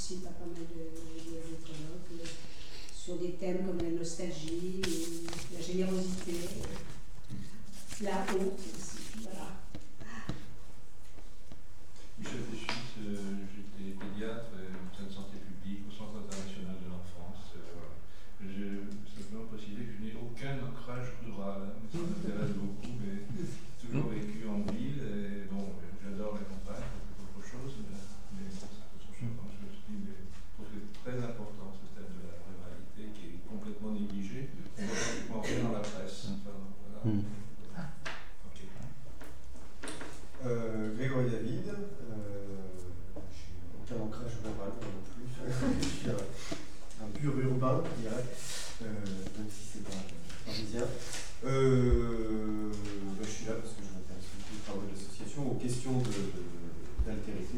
participe à pas mal de colloques sur des thèmes comme la nostalgie, la générosité, la honte aussi. Voilà. Michel Deschutes, j'étais pédiatre au sein de santé publique, au Centre international de l'enfance. Voilà. Je veux simplement préciser que je n'ai aucun ancrage rural, ça m'intéresse beaucoup, mais j'ai toujours vécu en ville, et bon, j'adore la campagne, c'est autre chose, mais c'est autre chose. Donc je me suis dit, mais je trouve que c'est très important ce thème de la ruralité qui est complètement négligé, on voit pratiquement rien dans la presse. Enfin, voilà. Okay. Grégory David, je n'ai aucun ancrage rural non plus, je suis un pur urbain, je dirais, même si c'est pas parisien. Je suis là parce que je m'intéresse beaucoup aux travaux de l'association, aux questions d'altérité,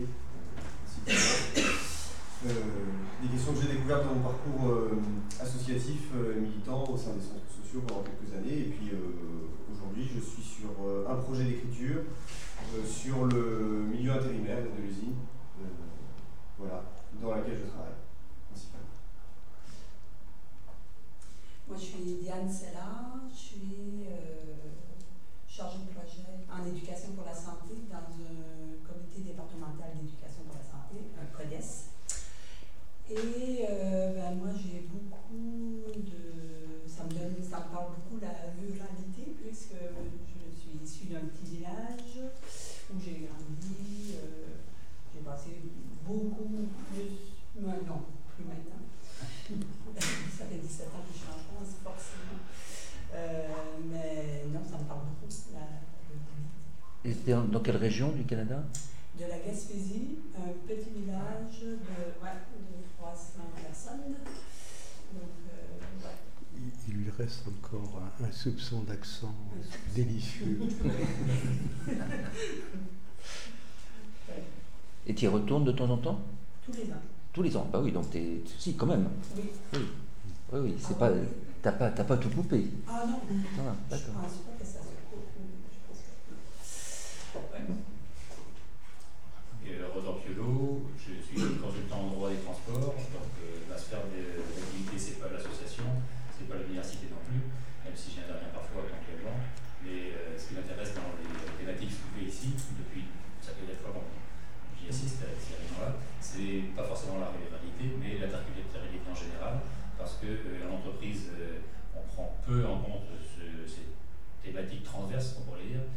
des questions que j'ai découvertes dans mon parcours associatif et militant au sein des centres sociaux pendant quelques années, et puis aujourd'hui je suis sur un projet d'écriture sur le milieu intérimaire de l'usine, voilà, dans laquelle je travaille principalement. Moi je suis Diane Sella, je suis chargée de projet en éducation pour la santé dans un comité départemental d'éducation pour la santé, un CODES. Et moi j'ai beaucoup de... ça me parle beaucoup de la ruralité, puisque je suis issue d'un petit village où j'ai grandi, j'ai passé beaucoup plus... non, plus maintenant. Ça fait 17 ans que je suis en France, forcément. Mais non, ça me parle beaucoup, la ruralité. Et c'était dans quelle région du Canada? De la Gaspésie, un petit village de 300 personnes. Donc, Il lui reste encore un soupçon d'accent délicieux. Et tu y retournes de temps en temps? tous les ans. Tous les ans? Bah oui, donc si, quand même. Oui. Oui, c'est pas... T'as pas tout coupé. Ah non, Ah, je d'accord. pense pas que ça se coupe. Je pense que... Rodolphe Piolo, je suis consultant en droit des transports, donc ma sphère d'activité c'est pas l'association, c'est pas l'université non plus, même si j'interviens parfois ponctuellement, mais ce qui m'intéresse dans les thématiques soulevées ici, depuis ça fait des fois qu'on j'y assiste à ces réunions-là, c'est pas forcément la ruralité, mais l'interculturalité en général, parce que en entreprise, on prend peu en compte ces thématiques transverses, on pourrait dire,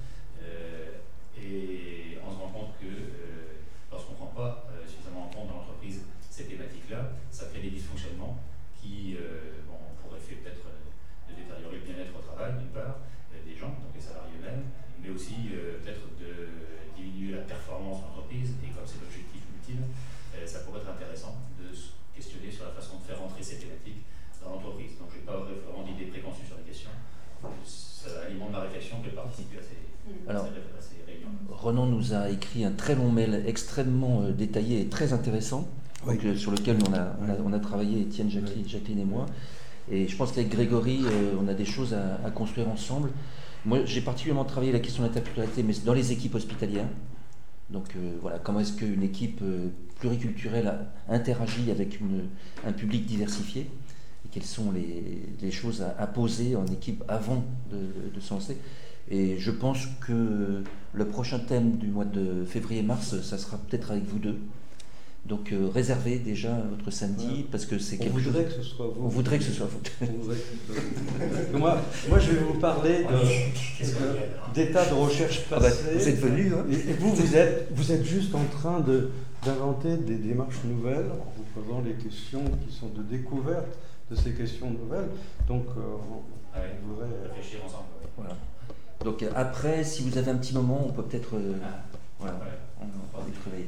et on se rend compte que lorsqu'on ne prend pas suffisamment en compte dans l'entreprise ces thématiques-là, ça crée des dysfonctionnements qui ont pour effet peut-être de détériorer le bien-être au travail, d'une part, des gens, donc les salariés eux-mêmes, mais aussi peut-être de diminuer la performance de l'entreprise, et comme c'est l'objectif ultime, ça pourrait être intéressant de se questionner sur la façon de faire rentrer ces thématiques dans l'entreprise. Donc je n'ai pas vraiment d'idée préconçue sur la question, ça alimente ma réflexion de participer à ces réunions. Renan nous a écrit un très long mail extrêmement détaillé et très intéressant, Oui. donc, sur lequel on a travaillé, Étienne, Jacqueline et moi. Et je pense qu'avec Grégory, on a des choses à construire ensemble. Moi, j'ai particulièrement travaillé la question de l'interculturalité, mais dans les équipes hospitalières. Donc voilà, comment est-ce qu'une équipe pluriculturelle interagit avec un public diversifié, et quelles sont les choses à poser en équipe avant de se lancer. Et je pense que le prochain thème du mois de février-mars, ça sera peut-être avec vous deux. Donc réservez déjà votre samedi, parce que c'est quelque chose... On voudrait que ce soit vous. On voudrait que ce soit vous. Moi, je vais vous parler d'état de recherche passé. Vous êtes venu, hein. Et vous êtes juste en train d'inventer des démarches nouvelles en vous posant les questions qui sont de découverte de ces questions nouvelles. Donc, on voudrait réfléchir ensemble. Voilà. Donc après, si vous avez un petit moment, on peut peut-être on va travailler.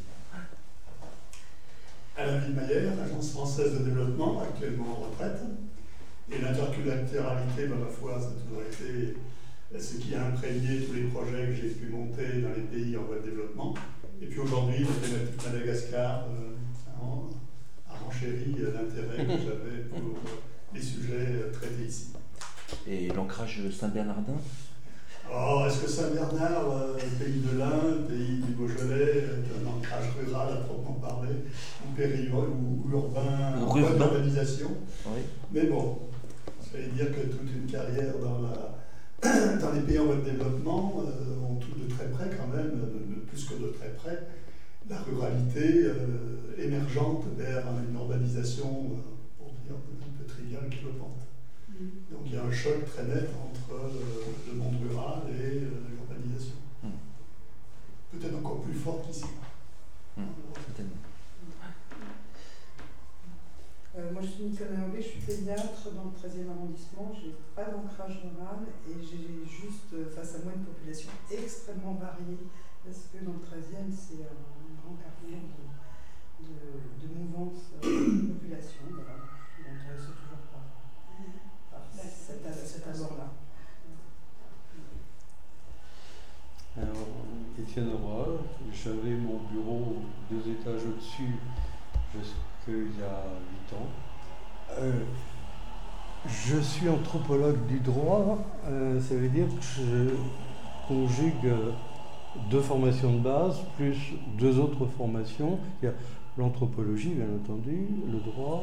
Alain Villemeyer, Agence française de développement, actuellement en retraite. Et l'interculturalité, ma foi, ça a toujours été ce qui a imprégné tous les projets que j'ai pu monter dans les pays en voie de développement. Et puis aujourd'hui, la thématique Madagascar a renchéri l'intérêt que j'avais pour les sujets traités ici. Et l'ancrage Saint-Bernardin? Oh, est-ce que Saint-Bernard, pays de l'Ain, pays du Beaujolais, est un ancrage rural à proprement parler, ou périurbain, ou urbain, en voie d'urbanisation? Oui. Mais bon, ça veut dire que toute une carrière dans les pays en voie de développement ont tout de très près quand même, plus que de très près, la ruralité émergente vers une urbanisation, pour dire un peu triviale, galopante. Donc il y a un choc très net entre le monde rural et l'urbanisation. Peut-être encore plus fort qu'ici. Moi je suis Nicolas Hervé, je suis pédiatre dans le 13e arrondissement, je n'ai pas d'ancrage rural et j'ai juste face à moi une population extrêmement variée parce que dans le 13e c'est un grand carrefour de mouvance de population. Voilà. Donc c'est toujours pas cet abord-là. Alors, Étienne Roy, j'avais mon bureau 2 étages au-dessus jusqu'il y a 8 ans. Je suis anthropologue du droit, ça veut dire que je conjugue 2 formations de base plus 2 autres formations. Il y a l'anthropologie, bien entendu, le droit,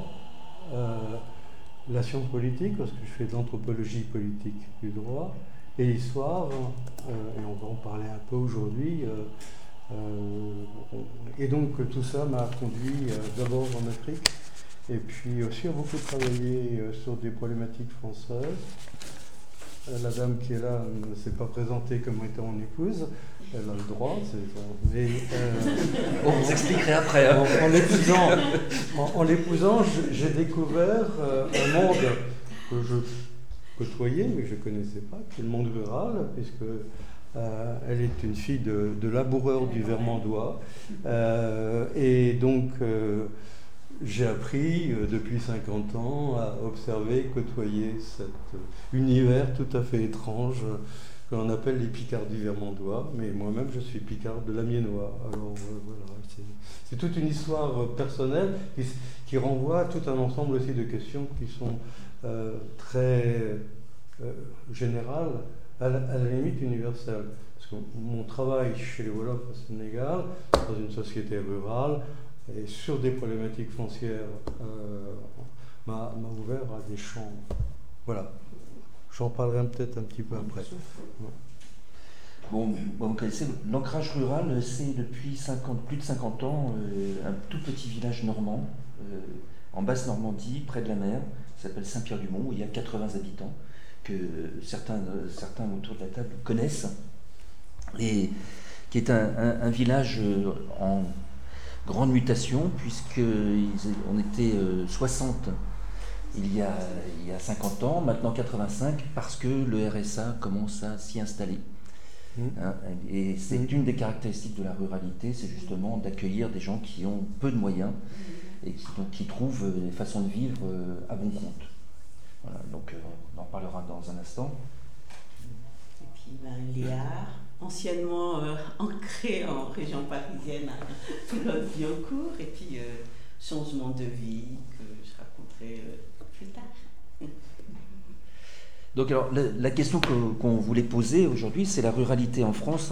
la science politique, parce que je fais de l'anthropologie politique du droit, et l'histoire, et on va en parler un peu aujourd'hui. Et donc tout ça m'a conduit d'abord en Afrique, et puis aussi à beaucoup travailler sur des problématiques françaises. La dame qui est là ne s'est pas présentée comme étant mon épouse, elle a le droit, mais on vous expliquerait après. Hein. En l'épousant, j'ai découvert un monde que je côtoyais, mais que je ne connaissais pas, qui est le monde rural, puisque elle est une fille de laboureur du Vermandois. Et donc, j'ai appris depuis 50 ans à observer, côtoyer cet univers tout à fait étrange que l'on appelle les Picards du Vermandois, mais moi-même je suis Picard de l'Amiénois. Alors voilà, c'est toute une histoire personnelle qui renvoie à tout un ensemble aussi de questions qui sont très générales, à la limite universelle. Parce que mon travail chez les Wolofs au Sénégal, dans une société rurale, et sur des problématiques foncières, m'a ouvert à des champs. Voilà. J'en parlerai peut-être un petit peu après. Bon, vous connaissez, l'ancrage rural, c'est depuis plus de 50 ans un tout petit village normand, en Basse-Normandie, près de la mer, qui s'appelle Saint-Pierre-du-Mont, où il y a 80 habitants, que certains autour de la table connaissent, et qui est un village en grande mutation, puisqu'on était 60 il y a 50 ans, maintenant 85, parce que le RSA commence à s'y installer. Hein, et c'est une des caractéristiques de la ruralité, c'est justement d'accueillir des gens qui ont peu de moyens et qui trouvent des façons de vivre à bon compte. Voilà, donc on en parlera dans un instant. Et puis Léard, anciennement ancré en région parisienne à Boulogne-Billancourt, et puis changement de vie que je raconterai plus tard. Donc alors, la question qu'on voulait poser aujourd'hui, c'est la ruralité en France.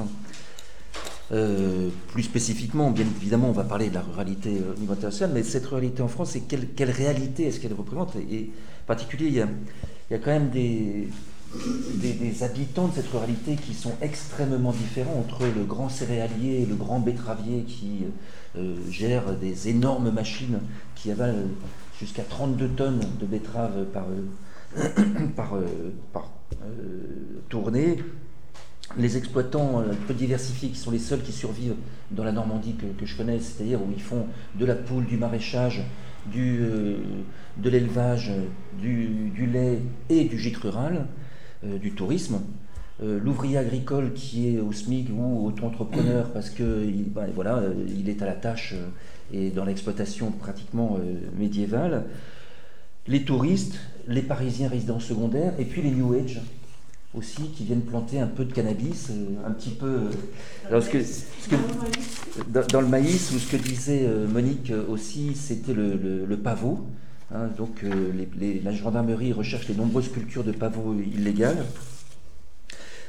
Plus spécifiquement, bien évidemment, on va parler de la ruralité au niveau international, mais cette ruralité en France, quelle réalité est-ce qu'elle représente? Et en particulier, il y a quand même des habitants de cette ruralité qui sont extrêmement différents entre le grand céréalier et le grand betteravier qui gère des énormes machines qui avalent jusqu'à 32 tonnes de betteraves par tournée. Les exploitants peu diversifiés qui sont les seuls qui survivent dans la Normandie que je connais, c'est-à-dire où ils font de la poule, du maraîchage, de l'élevage, du lait et du gîte rural, du tourisme. L'ouvrier agricole qui est au SMIC ou auto-entrepreneur parce qu'il il est à la tâche et dans l'exploitation pratiquement médiévale. Les touristes, les Parisiens résidents secondaires et puis les New Age aussi qui viennent planter un peu de cannabis, un petit peu dans le maïs, ou ce que disait Monique aussi, c'était le pavot. Hein, donc la gendarmerie recherche les nombreuses cultures de pavots illégales.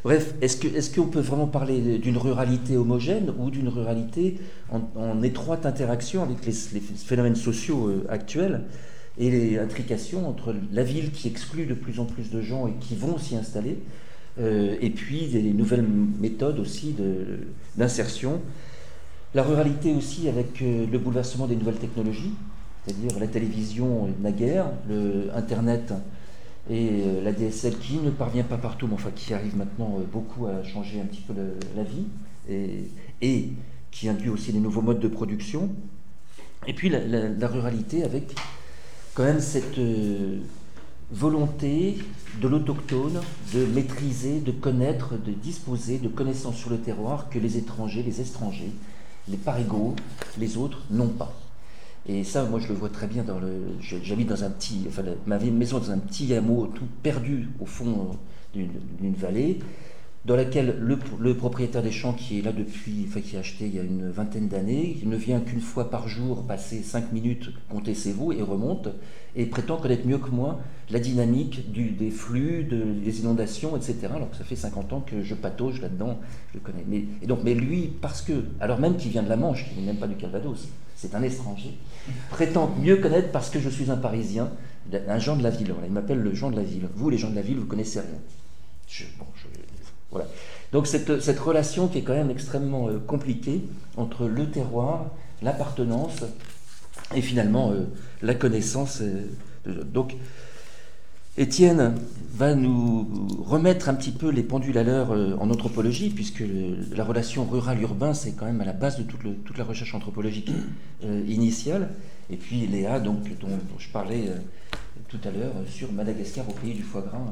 Bref, est-ce qu'on peut vraiment parler d'une ruralité homogène ou d'une ruralité en étroite interaction avec les phénomènes sociaux actuels et les intrications entre la ville qui exclut de plus en plus de gens et qui vont s'y installer, et puis des nouvelles méthodes aussi d'insertion. La ruralité aussi avec le bouleversement des nouvelles technologies, c'est-à-dire la télévision naguère, le Internet et la DSL qui ne parvient pas partout, mais enfin qui arrive maintenant beaucoup à changer un petit peu la vie et qui induit aussi des nouveaux modes de production. Et puis la ruralité avec quand même cette volonté de l'autochtone de maîtriser, de connaître, de disposer de connaissances sur le terroir que les étrangers, les parégaux, les autres n'ont pas. Et ça, moi, je le vois très bien j'habite dans ma maison dans un petit hameau tout perdu au fond d'une vallée, dans laquelle le propriétaire des champs qui est là qui a acheté il y a une vingtaine d'années, il ne vient qu'une fois par jour passer 5 minutes, compter ses veaux et remonte, et prétend connaître mieux que moi la dynamique des flux, des inondations, etc. Alors que ça fait 50 ans que je patauge là-dedans, je le connais. Mais lui, alors même qu'il vient de la Manche, qu'il n'est même pas du Calvados, c'est un étranger, prétend mieux connaître parce que je suis un Parisien, un Jean de la ville. Voilà, il m'appelle le Jean de la ville. Vous, les gens de la ville, vous connaissez rien. Voilà. Donc cette relation qui est quand même extrêmement compliquée entre le terroir, l'appartenance et finalement la connaissance. Donc Étienne va nous remettre un petit peu les pendules à l'heure en anthropologie, puisque la relation rural-urbain, c'est quand même à la base de toute la recherche anthropologique initiale. Et puis Léa, dont je parlais tout à l'heure, sur Madagascar au pays du foie gras.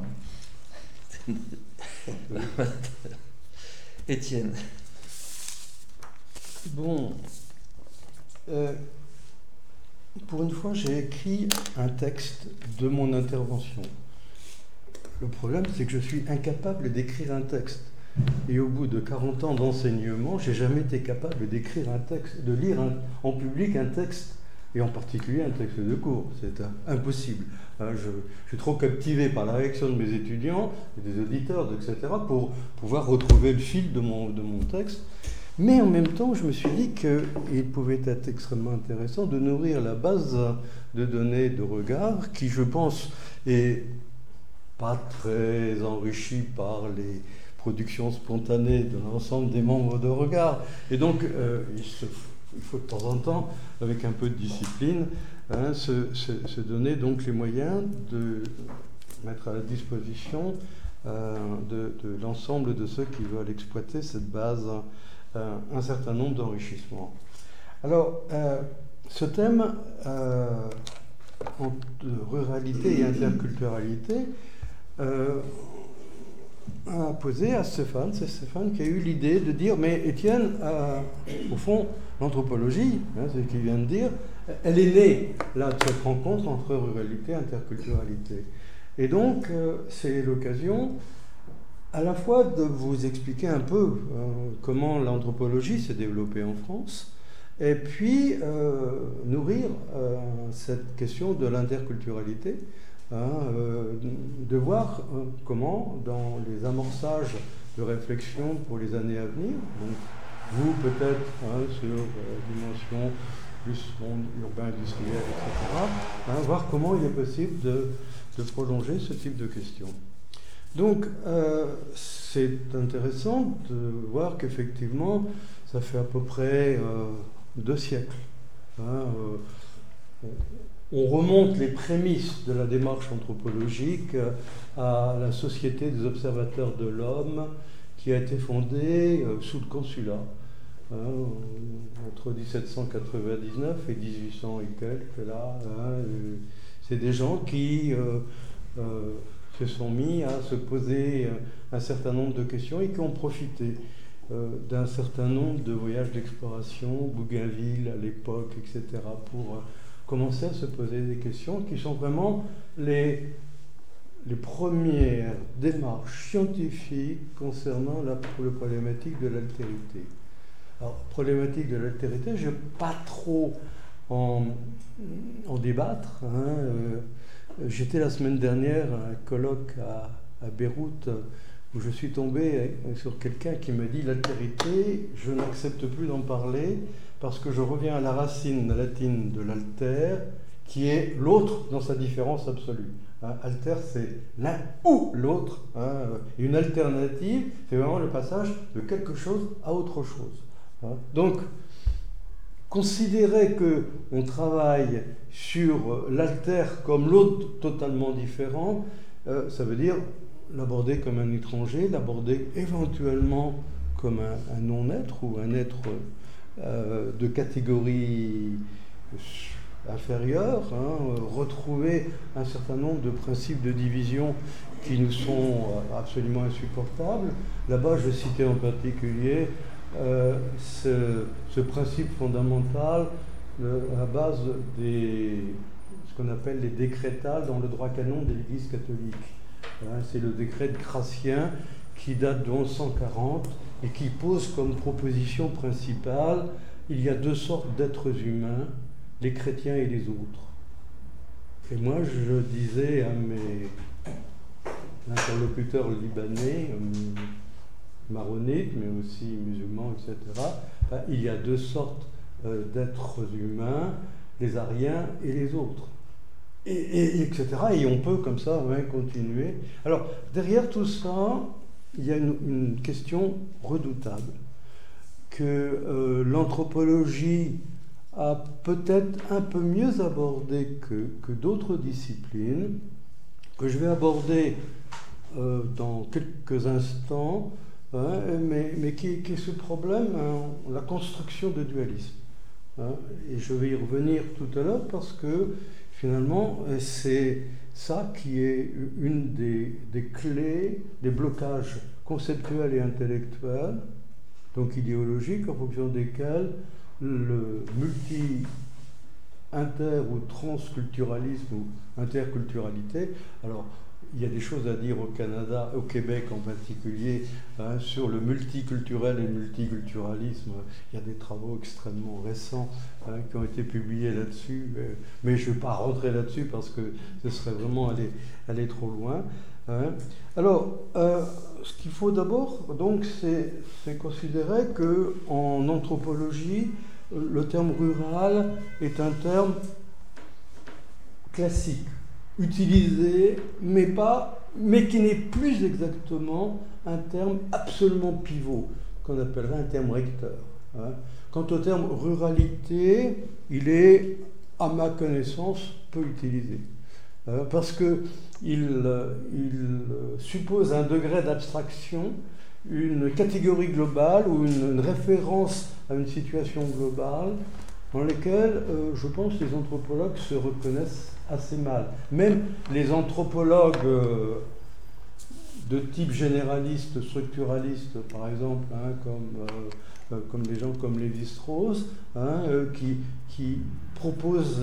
Étienne. Bon, pour une fois, j'ai écrit un texte de mon intervention. Le problème, c'est que je suis incapable d'écrire un texte. Et au bout de 40 ans d'enseignement, j'ai jamais été capable d'écrire un texte, de lire en public un texte, et en particulier un texte de cours. C'est impossible. Je suis trop captivé par la réaction de mes étudiants, des auditeurs, etc., pour pouvoir retrouver le fil de mon texte. Mais en même temps, je me suis dit qu'il pouvait être extrêmement intéressant de nourrir la base de données de regard qui, je pense, est pas très enrichie par les productions spontanées de l'ensemble des membres de regard. Et donc, il faut de temps en temps, avec un peu de discipline, se donner donc les moyens de mettre à la disposition de l'ensemble de ceux qui veulent exploiter cette base un certain nombre d'enrichissements. Alors, ce thème de ruralité et interculturalité a posé à Stéphane. C'est Stéphane qui a eu l'idée de dire, mais Étienne, au fond, l'anthropologie, c'est ce qu'il vient de dire, elle est née là de cette rencontre entre ruralité et interculturalité. Et donc, c'est l'occasion à la fois de vous expliquer un peu comment l'anthropologie s'est développée en France, et puis nourrir cette question de l'interculturalité, de voir comment, dans les amorçages de réflexion pour les années à venir, donc vous peut-être sur dimension plus monde urbain, industriel, etc., voir comment il est possible de prolonger ce type de questions. Donc, c'est intéressant de voir qu'effectivement, ça fait à peu près 2 siècles. On remonte les prémices de la démarche anthropologique à la Société des observateurs de l'homme, qui a été fondée sous le consulat, entre 1799 et 1800 et quelques, là. C'est des gens qui se sont mis à se poser un certain nombre de questions et qui ont profité d'un certain nombre de voyages d'exploration, Bougainville à l'époque, etc., pour commencer à se poser des questions qui sont vraiment les premières démarches scientifiques concernant la problématique de l'altérité. Alors, problématique de l'altérité, je ne vais pas trop en débattre. J'étais la semaine dernière à un colloque à Beyrouth où je suis tombé sur quelqu'un qui me dit l'altérité, je n'accepte plus d'en parler parce que je reviens à la racine latine de l'alter, qui est l'autre dans sa différence absolue. Hein, alter, c'est l'un ou l'autre. Hein, une alternative, c'est vraiment le passage de quelque chose à autre chose. Hein. Donc, considérer qu'on travaille sur l'alter comme l'autre totalement différent, ça veut dire l'aborder comme un étranger, l'aborder éventuellement comme un non-être ou un être de catégorie inférieure, hein, retrouver un certain nombre de principes de division qui nous sont absolument insupportables. Là-bas, je citais en particulier ce principe fondamental à la base ce qu'on appelle les décrétales dans le droit canon de l'Église catholique. Hein, c'est le décret de Gratien qui date de 1140 et qui pose comme proposition principale: il y a deux sortes d'êtres humains, les chrétiens et les autres. Et moi, je disais à mes interlocuteurs libanais, maronites, mais aussi musulmans, etc., il y a deux sortes d'êtres humains, les Ariens et les autres. Etc. Et on peut comme ça continuer. Alors, derrière tout ça, il y a une question redoutable que l'anthropologie a peut-être un peu mieux abordée que d'autres disciplines, que je vais aborder dans quelques instants, hein, mais qui est ce problème, hein, la construction de dualisme. Hein, et je vais y revenir tout à l'heure parce que finalement, c'est ça qui est une des clés des blocages conceptuels et intellectuels, donc idéologiques, en fonction desquels le multi-inter ou transculturalisme ou interculturalité. Alors, il y a des choses à dire au Canada, au Québec en particulier, hein, sur le multiculturel et le multiculturalisme. Il y a des travaux extrêmement récents qui ont été publiés là-dessus, mais je ne vais pas rentrer là-dessus parce que ce serait vraiment aller trop loin. Hein. Alors, ce qu'il faut d'abord, donc, c'est considérer qu'en anthropologie, le terme rural est un terme classique, utilisé, mais qui n'est plus exactement un terme absolument pivot, qu'on appellerait un terme recteur. Hein. Quant au terme ruralité, il est, à ma connaissance, peu utilisé. Parce qu'il suppose un degré d'abstraction, une catégorie globale ou une référence à une situation globale dans laquelle, je pense, les anthropologues se reconnaissent assez mal. Même les anthropologues de type généraliste, structuraliste, par exemple, hein, comme des gens comme Lévi-Strauss, hein, qui proposent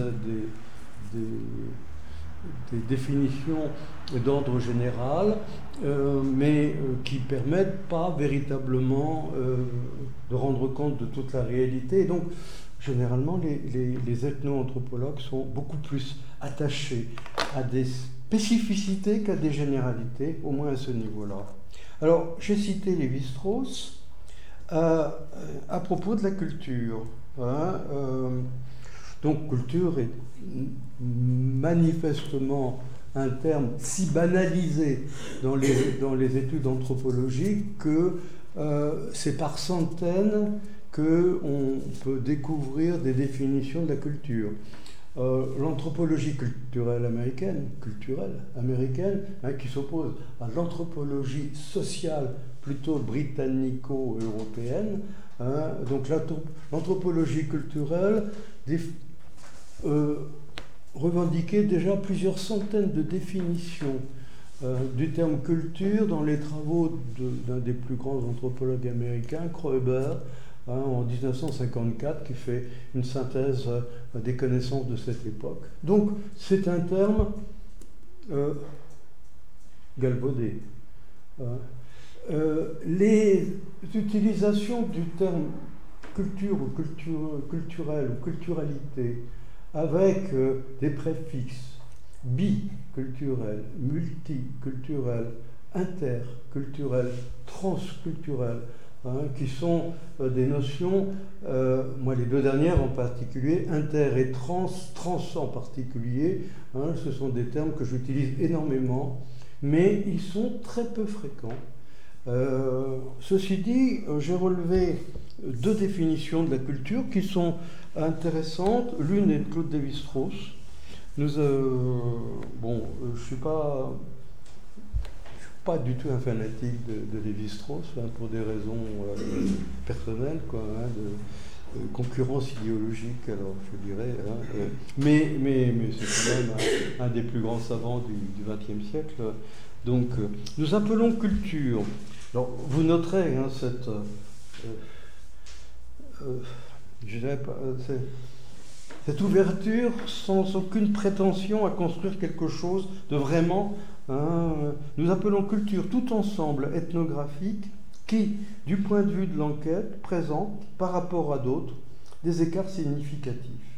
des définitions d'ordre général, mais qui ne permettent pas véritablement de rendre compte de toute la réalité. Et donc, généralement, les ethno-anthropologues sont beaucoup plus attachés à des spécificités qu'à des généralités, au moins à ce niveau-là. Alors, j'ai cité Lévi-Strauss à propos de la culture. Hein, donc, culture est manifestement un terme si banalisé dans les études anthropologiques que c'est par centaines qu'on peut découvrir des définitions de la culture. L'anthropologie culturelle américaine, hein, qui s'oppose à l'anthropologie sociale plutôt britannico-européenne, hein, donc l'anthropologie culturelle revendiquait déjà plusieurs centaines de définitions du terme culture dans les travaux d'un des plus grands anthropologues américains, Kroeber, hein, en 1954, qui fait une synthèse des connaissances de cette époque. Donc, c'est un terme galvaudé. Les utilisations du terme culture ou culturel ou culturalité avec des préfixes biculturel, multiculturel, interculturelles, transculturelles, qui sont des notions, moi les deux dernières en particulier, inter et trans en particulier, ce sont des termes que j'utilise énormément, mais ils sont très peu fréquents. Ceci dit, j'ai relevé deux définitions de la culture qui sont intéressantes. L'une est de Claude Lévi-Strauss. Je suis pas du tout un fanatique de Lévi-Strauss, pour des raisons personnelles, de concurrence idéologique, alors je dirais. Mais c'est quand même un des plus grands savants du XXe siècle. Donc, nous appelons culture. Alors, vous noterez cette ouverture sans aucune prétention à construire quelque chose de vraiment. Nous appelons culture tout ensemble ethnographique qui, du point de vue de l'enquête, présente par rapport à d'autres des écarts significatifs.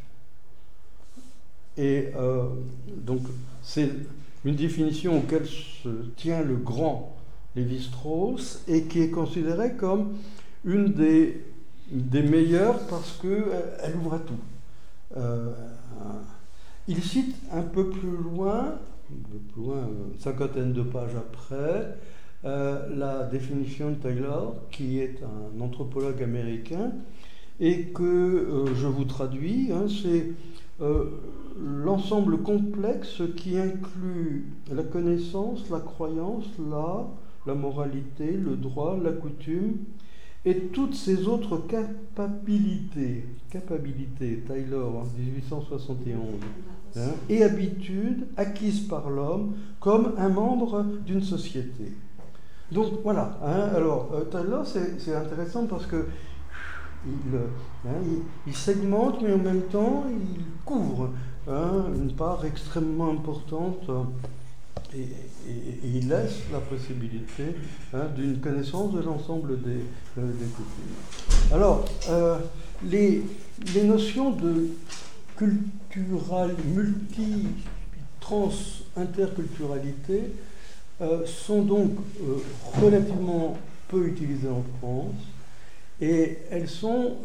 Et donc, c'est une définition auquel se tient le grand Lévi-Strauss et qui est considérée comme une des meilleures parce qu'elle ouvre à tout. Il cite un peu plus loin, une cinquantaine de pages après, la définition de Taylor, qui est un anthropologue américain, et que je vous traduis, c'est l'ensemble complexe qui inclut la connaissance, la croyance, l'art, la moralité, le droit, la coutume, et toutes ces autres capacités, Taylor en 1871, et habitudes acquises par l'homme comme un membre d'une société. Donc voilà, alors Taylor c'est intéressant parce que il segmente, mais en même temps il couvre une part extrêmement importante et il laisse la possibilité d'une connaissance de l'ensemble des coutumes. Alors, les notions de culturelle, interculturalité sont donc relativement peu utilisées en France et elles sont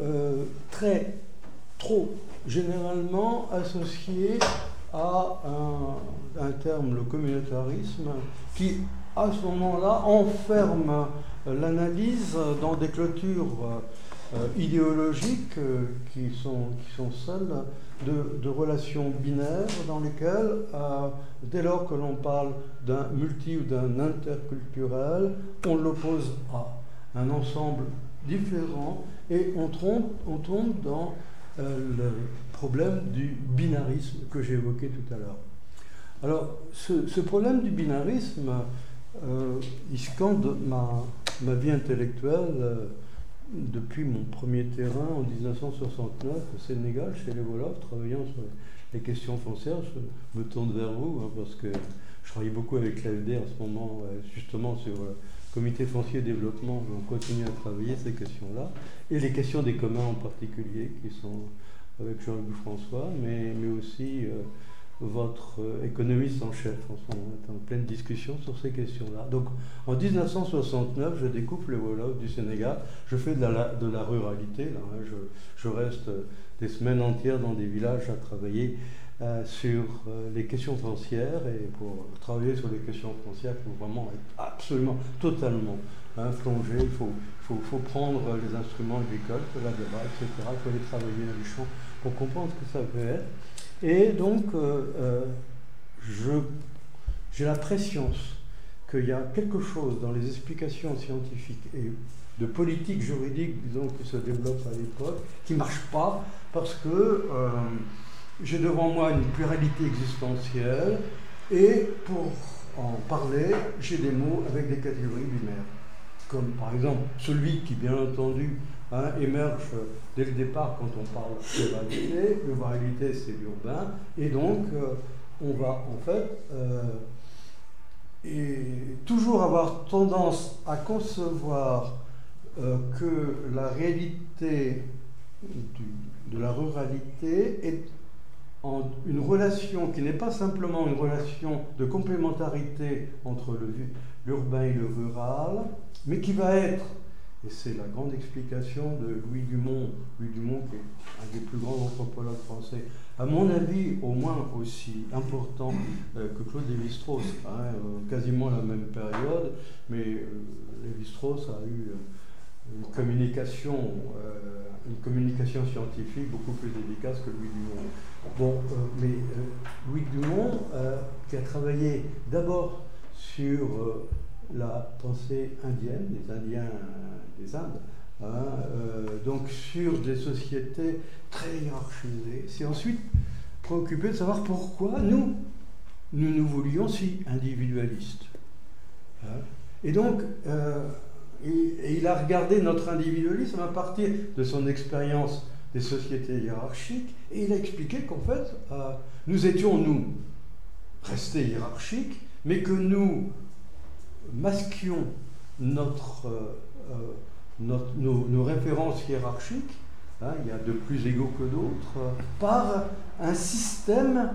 trop généralement associées à un terme, le communautarisme, qui à ce moment-là enferme l'analyse dans des clôtures idéologiques qui sont celles de relations binaires dans lesquelles, dès lors que l'on parle d'un multi ou d'un interculturel, on l'oppose à un ensemble différent et on tombe dans le problème du binarisme que j'ai évoqué tout à l'heure. Alors, ce problème du binarisme, il scande ma vie intellectuelle depuis mon premier terrain en 1969 au Sénégal, chez les Wolofs, travaillant sur les questions foncières. Je me tourne vers vous parce que je travaille beaucoup avec l'AFD en ce moment, justement sur le comité foncier développement. On continue à travailler ces questions-là, et les questions des communs en particulier, qui sont avec Jean-Luc François, mais aussi votre économiste en chef en ce moment est en pleine discussion sur ces questions-là. Donc en 1969, je découpe les Wolofs du Sénégal, je fais de la ruralité, là, je reste des semaines entières dans des villages à travailler sur les questions foncières, et pour travailler sur les questions foncières, il faut vraiment être absolument, totalement plongé, il faut prendre les instruments agricoles, la débat, etc., il faut aller travailler dans les champs pour comprendre ce que ça peut être. Et donc, j'ai la prescience qu'il y a quelque chose dans les explications scientifiques et de politique juridique, disons, qui se développe à l'époque, qui ne marche pas, parce que j'ai devant moi une pluralité existentielle, et pour en parler, j'ai des mots avec des catégories binaires. Comme par exemple celui qui, bien entendu, émerge dès le départ quand on parle de ruralité. Le ruralité, c'est l'urbain, et donc on va en fait toujours avoir tendance à concevoir que la réalité de la ruralité est une relation qui n'est pas simplement une relation de complémentarité entre l'urbain et le rural, mais qui va être, et c'est la grande explication de Louis Dumont qui est un des plus grands anthropologues français, à mon avis au moins aussi important que Claude Lévi-Strauss, quasiment la même période, mais Lévi-Strauss a eu une communication scientifique beaucoup plus efficace que Louis Dumont. Mais Louis Dumont, qui a travaillé d'abord sur la pensée indienne, des Indiens des Indes, donc sur des sociétés très hiérarchisées, s'est ensuite préoccupé de savoir pourquoi nous voulions si individualistes. Et donc, il a regardé notre individualisme à partir de son expérience des sociétés hiérarchiques, et il a expliqué qu'en fait, nous étions, restés hiérarchiques, mais que nous masquions nos références hiérarchiques, il y a de plus égaux que d'autres, par un système,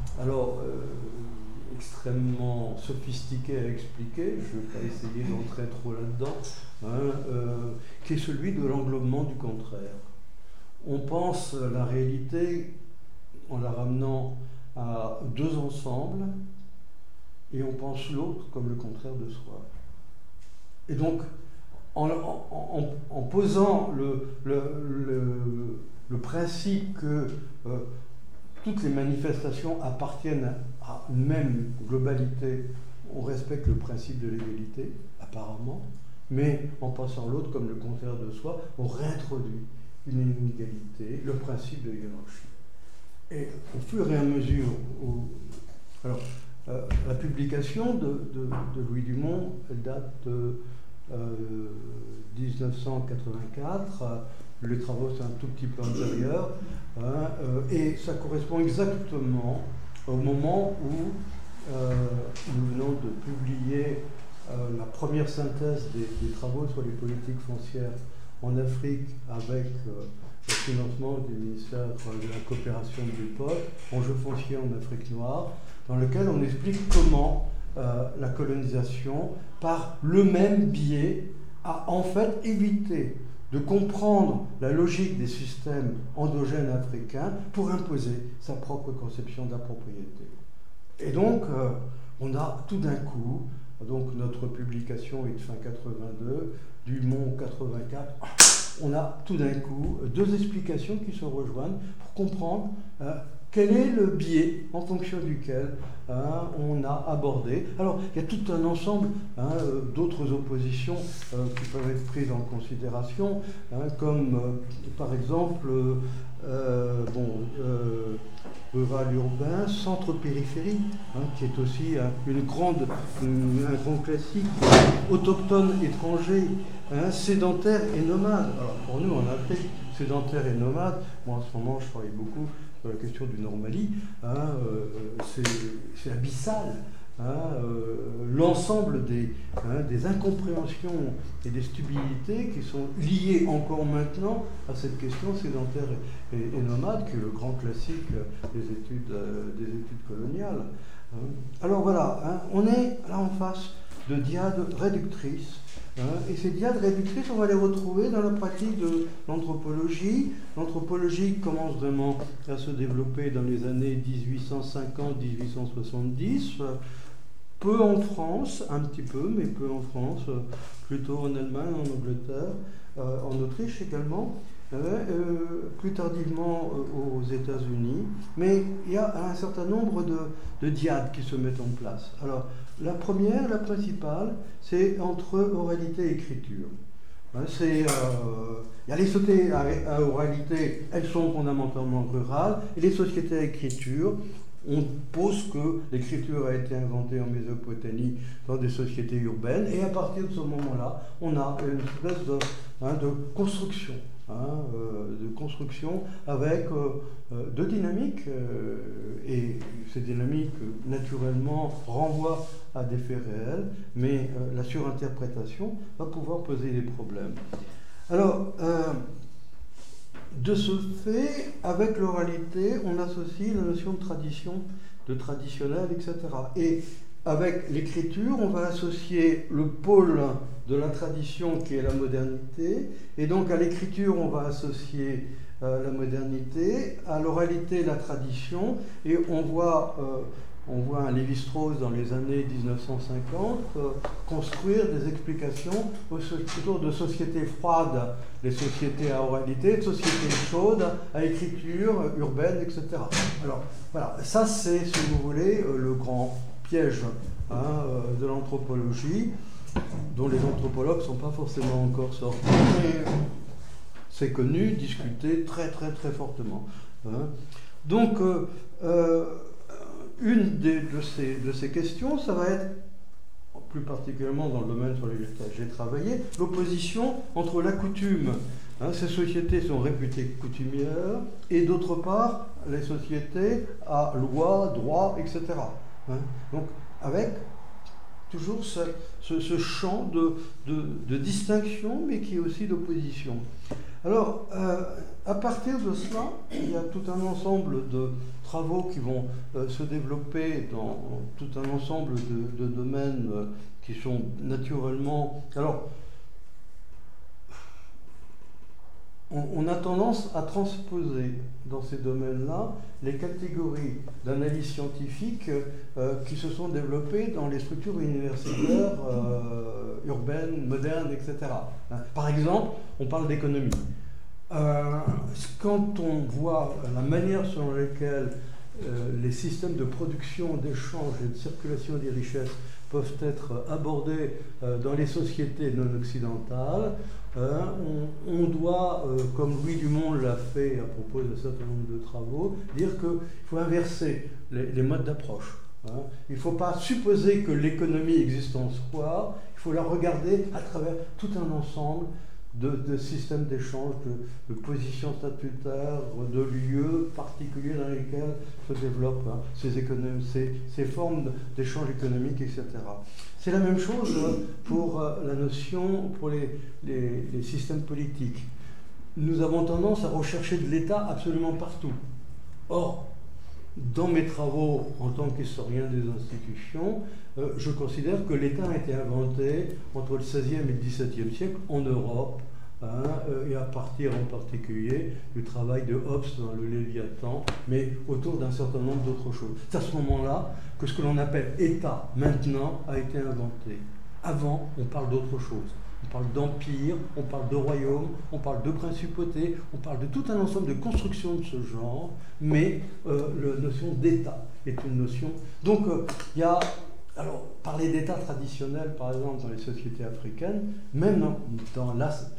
extrêmement sophistiqué à expliquer, je ne vais pas essayer d'entrer trop là-dedans, qui est celui de l'englobement du contraire. On pense la réalité en la ramenant à deux ensembles, et on pense l'autre comme le contraire de soi. Et donc, en posant le principe que toutes les manifestations appartiennent à une même globalité, on respecte le principe de l'égalité, apparemment, mais en passant l'autre comme le contraire de soi, on réintroduit une inégalité, le principe de hiérarchie. Et au fur et à mesure la publication de Louis Dumont, elle date de 1984, les travaux c'est un tout petit peu antérieur, et ça correspond exactement au moment où nous venons de publier la première synthèse des travaux sur les politiques foncières en Afrique avec le financement du ministère de la coopération de l'époque, enjeux fonciers en Afrique noire, dans lequel on explique comment la colonisation, par le même biais, a en fait évité de comprendre la logique des systèmes endogènes africains pour imposer sa propre conception de la propriété. Et donc, on a tout d'un coup, donc notre publication est de fin 82, Dumont 84, on a tout d'un coup deux explications qui se rejoignent pour comprendre quel est le biais en fonction duquel on a abordé. Alors, il y a tout un ensemble d'autres oppositions qui peuvent être prises en considération, comme par exemple rural-urbain, centre-périphérie, qui est aussi un grand classique, autochtone étranger, sédentaire et nomade. Alors, pour nous, en Afrique, sédentaire et nomade, moi en ce moment, je travaille beaucoup sur la question du Normalie, c'est abyssal. L'ensemble des incompréhensions et des stupidité qui sont liées encore maintenant à cette question sédentaire et nomade, qui est le grand classique des études coloniales. Alors voilà, on est là en face de dyades réductrices. Et ces dyades réductrices, on va les retrouver dans la pratique de l'anthropologie. L'anthropologie commence vraiment à se développer dans les années 1850-1870, peu en France, un petit peu, mais peu en France, plutôt en Allemagne, en Angleterre, en Autriche également, plus tardivement aux États-Unis. Mais il y a un certain nombre de dyades qui se mettent en place. Alors, la première, la principale, c'est entre oralité et écriture. Il y a les sociétés à oralité, elles sont fondamentalement rurales, et les sociétés à écriture, on pose que l'écriture a été inventée en Mésopotamie dans des sociétés urbaines, et à partir de ce moment-là, on a une espèce de construction. De construction avec deux dynamiques, et ces dynamiques naturellement renvoient à des faits réels, mais la surinterprétation va pouvoir poser des problèmes. Alors, de ce fait, avec l'oralité, on associe la notion de tradition, de traditionnel, etc. Et avec l'écriture, on va associer le pôle de la tradition qui est la modernité, et donc à l'écriture, on va associer la modernité, à l'oralité, la tradition, et on voit un Lévi-Strauss dans les années 1950 construire des explications autour de sociétés froides, les sociétés à oralité, de sociétés chaudes, à écriture, urbaine, etc. Alors voilà, ça c'est, si vous voulez, le grand piège de l'anthropologie, dont les anthropologues ne sont pas forcément encore sortis, mais c'est connu, discuté très très très fortement. Donc, une de ces questions, ça va être, plus particulièrement dans le domaine sur lequel j'ai travaillé, l'opposition entre la coutume. Ces sociétés sont réputées coutumières, et d'autre part, les sociétés à loi, droit, etc. Donc, avec toujours ce champ de distinction, mais qui est aussi d'opposition. Alors, à partir de cela, il y a tout un ensemble de travaux qui vont se développer dans tout un ensemble de domaines qui sont naturellement... Alors, on a tendance à transposer dans ces domaines-là les catégories d'analyse scientifique qui se sont développées dans les structures universitaires urbaines, modernes, etc. Par exemple, on parle d'économie. Quand on voit la manière selon laquelle les systèmes de production, d'échange et de circulation des richesses peuvent être abordés dans les sociétés non occidentales, on doit, comme Louis Dumont l'a fait à propos d'un certain nombre de travaux, dire qu'il faut inverser les modes d'approche. Il ne faut pas supposer que l'économie existe en soi, il faut la regarder à travers tout un ensemble de systèmes d'échange, de positions statutaires, de lieux particuliers dans lesquels se développent ces formes d'échange économique, etc. C'est la même chose pour la notion, pour les systèmes politiques. Nous avons tendance à rechercher de l'État absolument partout. Or, dans mes travaux en tant qu'historien des institutions, je considère que l'État a été inventé entre le XVIe et le XVIIe siècle en Europe, et à partir en particulier du travail de Hobbes dans le Léviathan, mais autour d'un certain nombre d'autres choses. C'est à ce moment-là que ce que l'on appelle État, maintenant, a été inventé. Avant, on parle d'autre chose. On parle d'empire, on parle de royaume, on parle de principauté, on parle de tout un ensemble de constructions de ce genre, mais la notion d'État est une notion... Donc, il y a... Alors, parler d'État traditionnel, par exemple, dans les sociétés africaines, même dans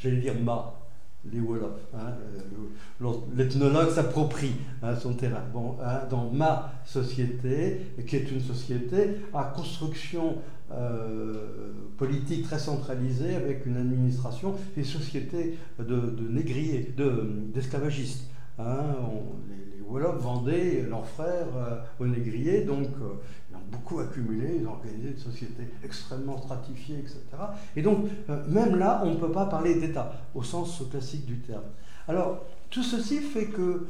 les Wolofs, l'ethnologue s'approprie son terrain. Bon, dans ma société, qui est une société à construction politique très centralisée, avec une administration, des sociétés de négriers, d'esclavagistes. Les Wolofs vendaient leurs frères aux négriers, donc ils ont beaucoup accumulé, ils ont organisé une société extrêmement stratifiée, etc. Et donc, même là, on ne peut pas parler d'État, au sens classique du terme. Alors, tout ceci fait que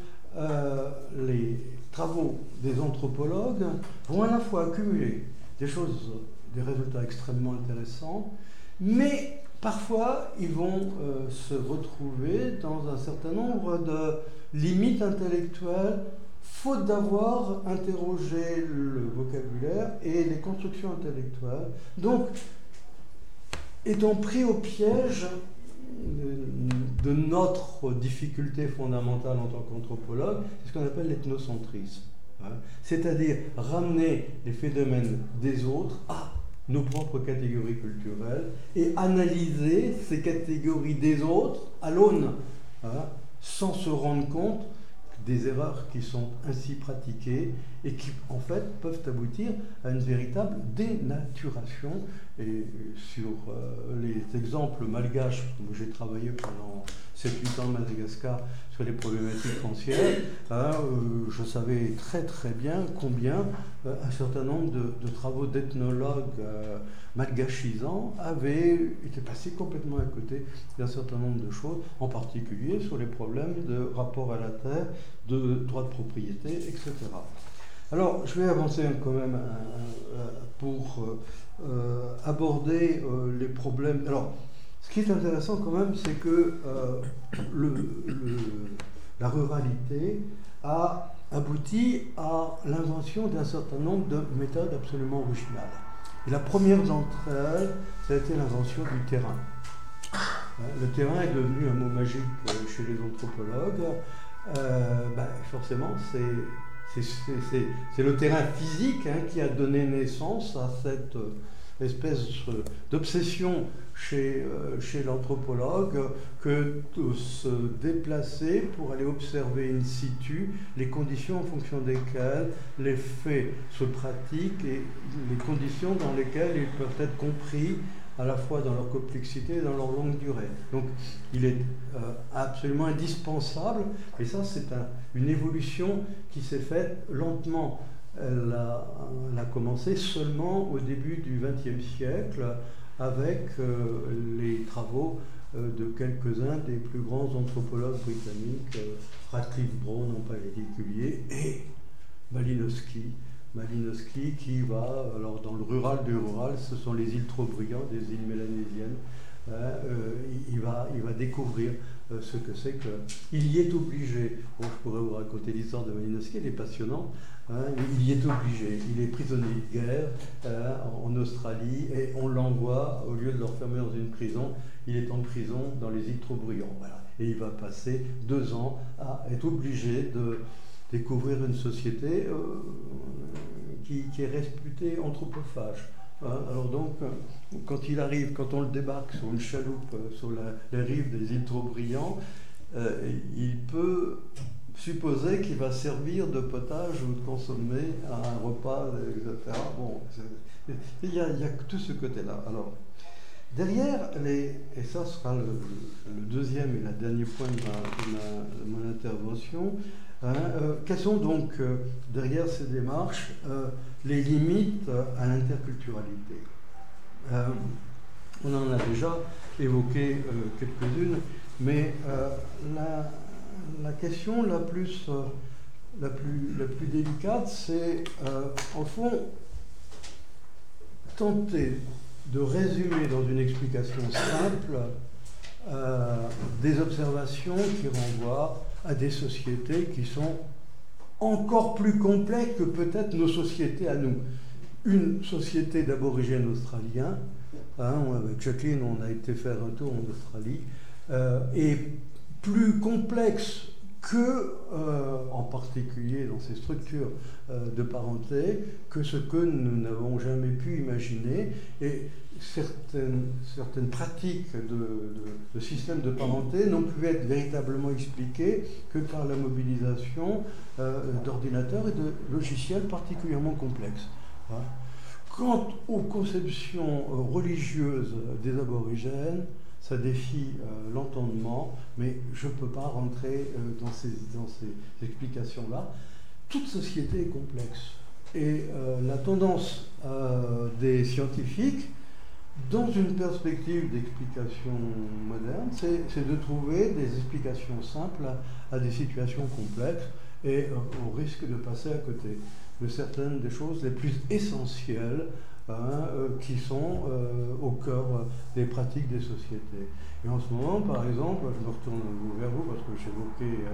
les travaux des anthropologues vont à la fois accumuler des résultats extrêmement intéressants, mais parfois, ils vont se retrouver dans un certain nombre de limites intellectuelles, faute d'avoir interrogé le vocabulaire et les constructions intellectuelles. Donc, étant pris au piège de notre difficulté fondamentale en tant qu'anthropologue, c'est ce qu'on appelle l'ethnocentrisme. C'est-à-dire ramener les phénomènes des autres à nos propres catégories culturelles et analyser ces catégories des autres à l'aune, sans se rendre compte des erreurs qui sont ainsi pratiquées et qui, en fait, peuvent aboutir à une véritable dénaturation. Et sur les exemples malgaches, j'ai travaillé pendant 7-8 ans de Madagascar sur les problématiques foncières, je savais très très bien combien un certain nombre de travaux d'ethnologues malgachisants avaient été passés complètement à côté d'un certain nombre de choses, en particulier sur les problèmes de rapport à la terre, de droit de propriété, etc. Alors, je vais avancer quand même pour aborder les problèmes. Alors, ce qui est intéressant quand même, c'est que la ruralité a abouti à l'invention d'un certain nombre de méthodes absolument originales. Et la première d'entre elles, ça a été l'invention du terrain. Le terrain est devenu un mot magique chez les anthropologues. Forcément, c'est le terrain physique qui a donné naissance à cette espèce d'obsession chez l'anthropologue que de se déplacer pour aller observer in situ les conditions en fonction desquelles les faits se pratiquent et les conditions dans lesquelles ils peuvent être compris à la fois dans leur complexité et dans leur longue durée. Donc il est absolument indispensable, et ça c'est une évolution qui s'est faite lentement. Elle a commencé seulement au début du XXe siècle avec les travaux de quelques-uns des plus grands anthropologues britanniques, Radcliffe Brown en particulier, et Malinowski qui va, alors dans le rural du rural, ce sont les îles Trobriand, des îles mélanésiennes, il va découvrir ce que c'est qu'il y est obligé. Bon, je pourrais vous raconter l'histoire de Malinowski, elle est passionnante. Il y est obligé, il est prisonnier de guerre en Australie et on l'envoie, au lieu de le refermer dans une prison, il est en prison dans les îles Trobriand. Voilà. Et il va passer 2 ans à être obligé de découvrir une société qui est réputée anthropophage. Alors donc, quand on le débarque sur une chaloupe sur les rives des îles Trobriand, il peut supposer qu'il va servir de potage ou de consommer à un repas, etc. Bon, il y a tout ce côté-là. Alors, derrière, et ça sera le deuxième et le dernier point de mon intervention, quelles sont donc, derrière ces démarches, les limites à l'interculturalité? On en a déjà évoqué quelques-unes, mais la question la plus délicate, c'est en fond tenter de résumer dans une explication simple des observations qui renvoient à des sociétés qui sont encore plus complexes que peut-être nos sociétés à nous. Une société d'aborigènes australiens, avec Jacqueline on a été faire un tour en Australie, est plus complexe que, en particulier dans ces structures de parenté, que ce que nous n'avons jamais pu imaginer. Et certaines pratiques de système de parenté n'ont pu être véritablement expliquées que par la mobilisation d'ordinateurs et de logiciels particulièrement complexes. Quant aux conceptions religieuses des aborigènes, ça défie l'entendement, mais je ne peux pas rentrer dans ces explications-là. Toute société est complexe. Et la tendance des scientifiques, dans une perspective d'explication moderne, c'est de trouver des explications simples à des situations complexes et au risque de passer à côté de certaines des choses les plus essentielles qui sont au cœur des pratiques des sociétés. Et en ce moment, par exemple, je me retourne vers vous parce que j'évoquais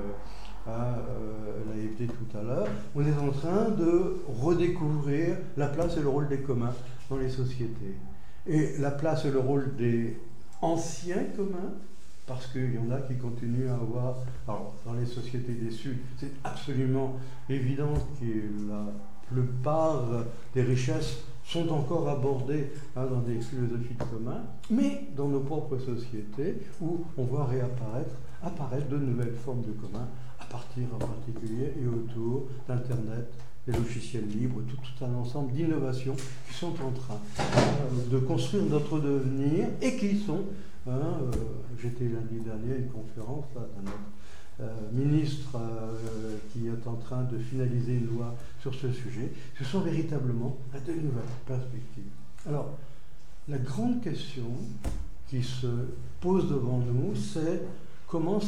l'AFD tout à l'heure, on est en train de redécouvrir la place et le rôle des communs dans les sociétés. Et la place et le rôle des anciens communs, parce qu'il y en a qui continuent à avoir... Alors, dans les sociétés des Suds, c'est absolument évident que la plupart des richesses sont encore abordées dans des philosophies de commun, mais dans nos propres sociétés, où on voit apparaître de nouvelles formes de commun, à partir en particulier et autour d'Internet, des logiciels libres, tout un ensemble d'innovations qui sont en train de construire notre devenir et qui sont J'étais lundi dernier à une conférence là, d'un ministre qui est en train de finaliser une loi sur ce sujet. Ce sont véritablement de nouvelles perspectives. Alors, la grande question qui se pose devant nous, c'est comment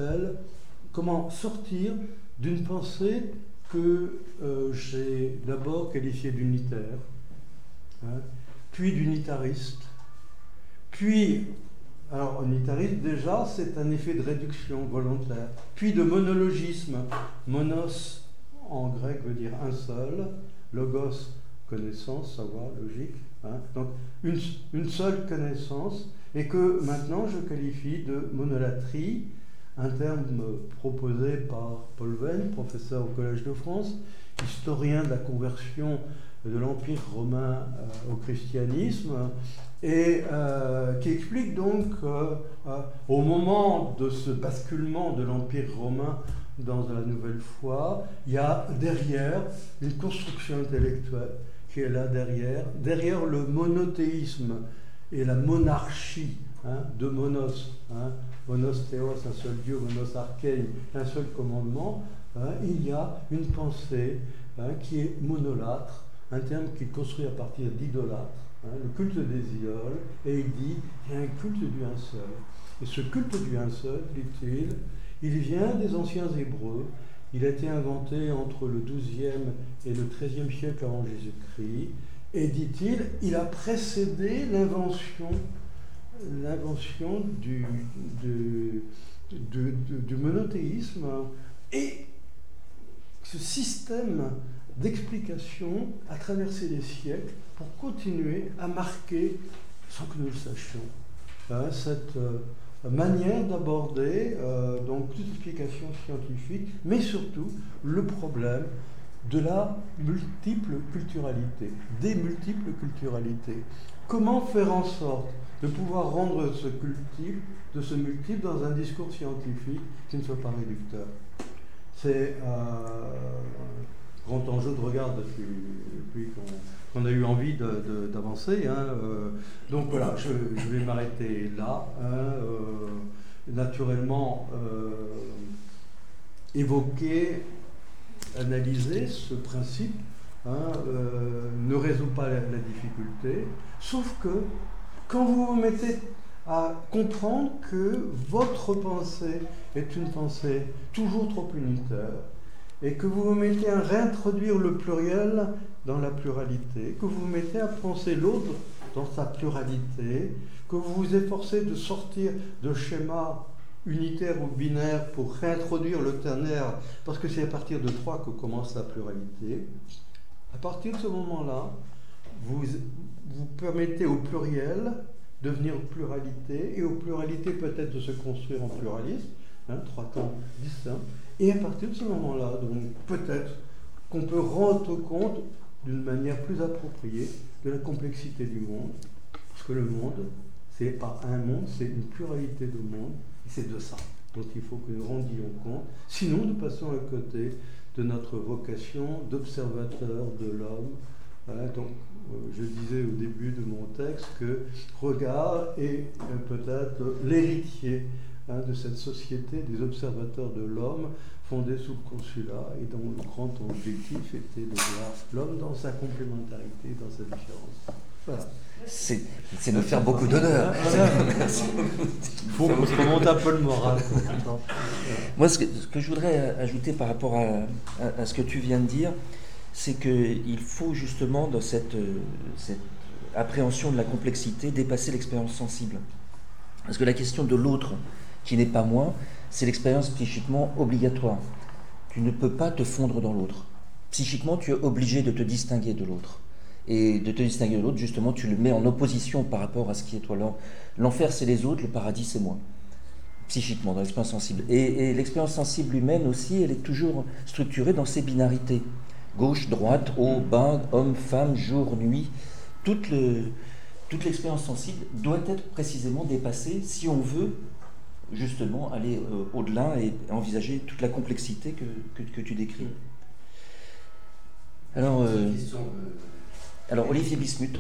sortir d'une pensée que j'ai d'abord qualifiée d'unitaire, puis d'unitariste, puis, alors unitariste déjà, c'est un effet de réduction volontaire, puis de monologisme. Monos en grec veut dire un seul, logos, connaissance, savoir, logique, donc une seule connaissance, et que maintenant je qualifie de monolatrie, un terme proposé par Paul Venn, professeur au Collège de France, historien de la conversion de l'Empire romain au christianisme, et qui explique donc qu'au moment de ce basculement de l'Empire romain dans la nouvelle foi, il y a derrière une construction intellectuelle qui est là derrière le monothéisme et la monarchie de monos, monos théos, un seul Dieu, monos archein, un seul commandement, il y a une pensée qui est monolâtre, un terme qu'il construit à partir d'idolâtre, le culte des idoles, et il dit il y a un culte du un seul. Et ce culte du un seul, dit-il, il vient des anciens Hébreux, il a été inventé entre le XIIe et le XIIIe siècle avant Jésus-Christ, et dit-il, il a précédé l'invention du monothéisme, et ce système d'explication a traversé les siècles pour continuer à marquer, sans que nous le sachions, cette manière d'aborder donc toute explication scientifique, mais surtout le problème de la multiple culturalité, des multiples culturalités. Comment faire en sorte de pouvoir rendre ce multiple dans un discours scientifique qui ne soit pas réducteur? C'est grand enjeu de regard depuis qu'on a eu envie d'avancer. Donc voilà, je vais m'arrêter là. Naturellement, évoquer, analyser ce principe ne résout pas la difficulté, sauf que quand vous vous mettez à comprendre que votre pensée est une pensée toujours trop unitaire, et que vous vous mettez à réintroduire le pluriel dans la pluralité, que vous vous mettez à penser l'autre dans sa pluralité, que vous vous efforcez de sortir de schémas unitaires ou binaires pour réintroduire le ternaire, parce que c'est à partir de 3 que commence la pluralité. À partir de ce moment-là, vous permettez au pluriel de devenir pluralité, et aux pluralités peut-être de se construire en pluralisme, 3 temps distincts. Et à partir de ce moment-là, donc peut-être qu'on peut rendre compte d'une manière plus appropriée de la complexité du monde, parce que le monde, c'est pas un monde, c'est une pluralité de mondes, et c'est de ça dont il faut que nous rendions compte. Sinon, nous passons à côté de notre vocation d'observateur de l'homme. Voilà, donc, je disais au début de mon texte que Regard est peut-être l'héritier de cette société des observateurs de l'homme fondée sous le consulat et dont le grand objectif était de voir l'homme dans sa complémentarité, dans sa différence. Voilà. C'est me faire beaucoup d'honneur. Merci. Il faut qu'on monte un peu le moral. Moi, ce que je voudrais ajouter par rapport à ce que tu viens de dire, c'est qu'il faut justement, dans cette appréhension de la complexité, dépasser l'expérience sensible. Parce que la question de l'autre, qui n'est pas moi, c'est l'expérience psychiquement obligatoire. Tu ne peux pas te fondre dans l'autre. Psychiquement, tu es obligé de te distinguer de l'autre. Et de te distinguer de l'autre, justement, tu le mets en opposition par rapport à ce qui est toi. L'enfer, c'est les autres, le paradis, c'est moi. Psychiquement, dans l'expérience sensible. Et l'expérience sensible humaine aussi, elle est toujours structurée dans ses binarités. Gauche, droite, haut, bas, homme, femme, jour, nuit. Toute l'expérience sensible doit être précisément dépassée si on veut justement aller au-delà et envisager toute la complexité que tu décris. Alors, Alors, Olivier Bismuth,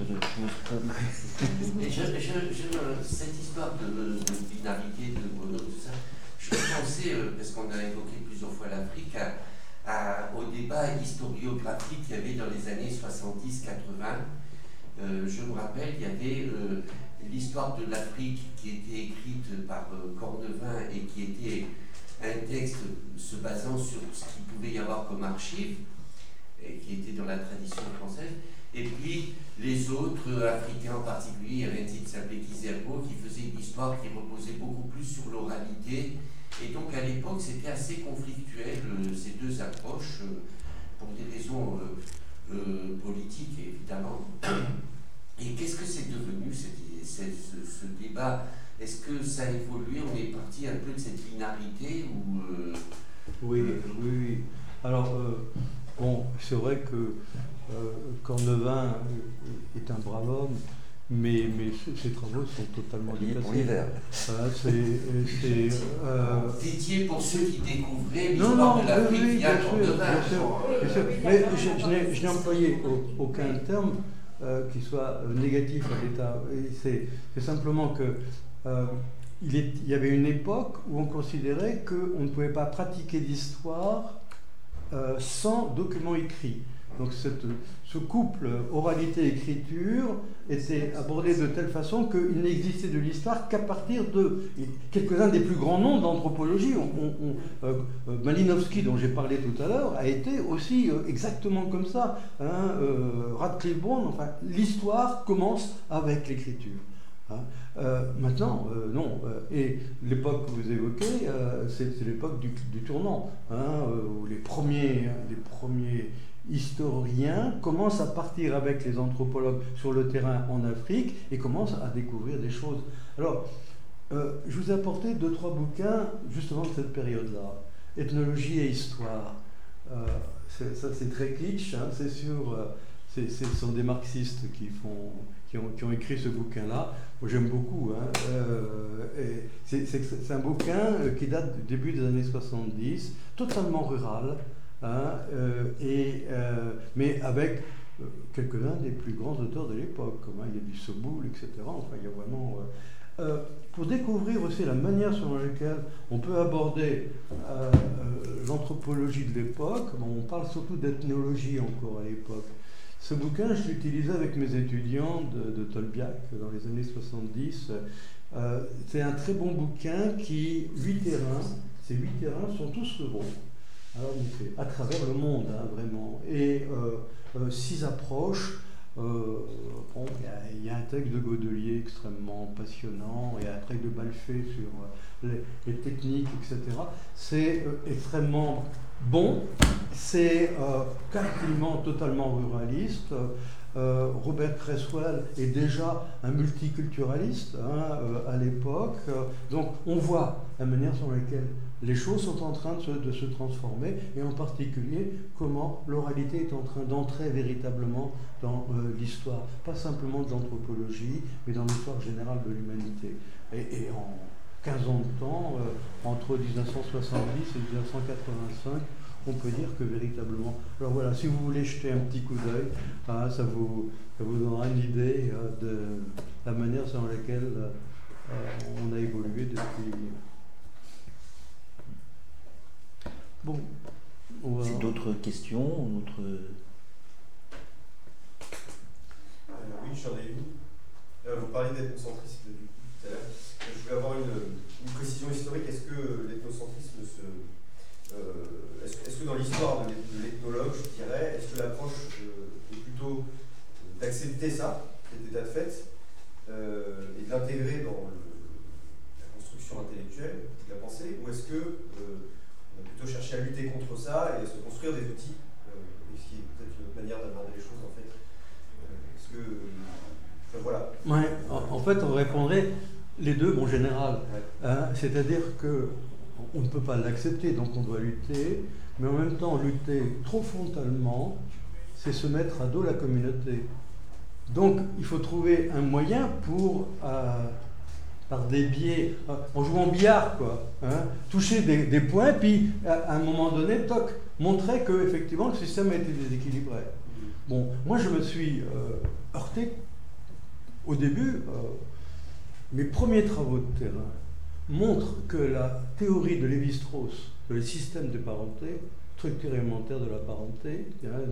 cette histoire de binarité, de mono, tout ça, je pensais, parce qu'on a évoqué plusieurs fois l'Afrique, au débat historiographique qu'il y avait dans les années 70-80. Je me rappelle, il y avait l'histoire de l'Afrique qui était écrite par Cornevin et qui était un texte se basant sur ce qu'il pouvait y avoir comme archives, et qui était dans la tradition française. Et puis les autres, africains en particulier, il y avait un type qui s'appelait Kizerbo, qui faisait une histoire qui reposait beaucoup plus sur l'oralité. Et donc à l'époque, c'était assez conflictuel, ces deux approches, pour des raisons politiques évidemment. Et qu'est-ce que c'est devenu ce débat? Est-ce que ça a évolué? On est parti un peu de cette binarité ou Oui. Alors, bon, c'est vrai que Cornevin est un brave homme, mais ses travaux sont totalement dépassés. Pour l'hiver. Vous étiez pour ceux qui découvraient l'histoire de l'Afrique via Cornevin. Bien sûr. Mais je n'ai employé aucun terme qui soit négatif à l'État. C'est simplement que il y avait une époque où on considérait qu'on ne pouvait pas pratiquer l'histoire sans document écrit. Donc ce couple oralité-écriture était abordé de telle façon qu'il n'existait de l'histoire qu'à partir de quelques-uns des plus grands noms d'anthropologie. Malinowski, dont j'ai parlé tout à l'heure, a été aussi exactement comme ça. Radcliffe Brown, enfin, l'histoire commence avec l'écriture. Maintenant, non. Et l'époque que vous évoquez, c'est l'époque du tournant, où les premiers historiens commencent à partir avec les anthropologues sur le terrain en Afrique et commencent à découvrir des choses. Alors, je vous ai apporté 2-3 bouquins justement de cette période-là. Ethnologie et histoire. Ça, c'est très kitsch, c'est sûr. Ce sont des marxistes qui ont écrit ce bouquin-là. Moi, j'aime beaucoup. C'est un bouquin qui date du début des années 70, totalement rural, mais avec quelques-uns des plus grands auteurs de l'époque. Il y a du Soboul, etc. Enfin, il y a vraiment... pour découvrir aussi la manière selon laquelle on peut aborder l'anthropologie de l'époque, on parle surtout d'ethnologie encore à l'époque. Ce bouquin, je l'utilisais avec mes étudiants de Tolbiac dans les années 70. C'est un très bon bouquin qui, 8 terrains, ces 8 terrains sont tous ruraux. Alors, à travers le monde, vraiment. Et 6 approches. Il y a un texte de Godelier extrêmement passionnant et un texte de Balfet sur les techniques, etc. C'est extrêmement bon, c'est quasiment totalement ruraliste. Robert Cresswell est déjà un multiculturaliste à l'époque. Donc on voit la manière sur laquelle les choses sont en train de se transformer, et en particulier comment l'oralité est en train d'entrer véritablement dans l'histoire, pas simplement de l'anthropologie, mais dans l'histoire générale de l'humanité. Et en 15 ans de temps, entre 1970 et 1985, on peut dire que véritablement... Alors voilà, si vous voulez jeter un petit coup d'œil, ça vous donnera une idée de la manière selon laquelle on a évolué depuis... Bon. C'est d'autres questions, oui, j'en ai une. Vous parlez d'ethnocentrisme tout à l'heure. Je voulais avoir une précision historique. Est-ce que l'ethnocentrisme est-ce que dans l'histoire de l'ethnologue, je dirais, est-ce que l'approche est plutôt d'accepter ça, cet état de fait, et de l'intégrer dans la construction intellectuelle de la pensée, ou est-ce que on a plutôt cherché à lutter contre ça et à se construire des outils, ce qui est peut-être une autre manière d'aborder les choses en fait. Est-ce que... Enfin, voilà. Ouais, en fait, on répondrait les deux en général. Ouais. C'est-à-dire qu'on ne peut pas l'accepter, donc on doit lutter, mais en même temps, lutter trop frontalement, c'est se mettre à dos la communauté. Donc, il faut trouver un moyen pour... par des biais, en jouant billard, quoi, toucher des points, puis à un moment donné, toc, montrer que effectivement le système a été déséquilibré. Bon, moi je me suis heurté au début. Mes premiers travaux de terrain montrent que la théorie de Lévi-Strauss, le système de parenté, structure élémentaire de la parenté,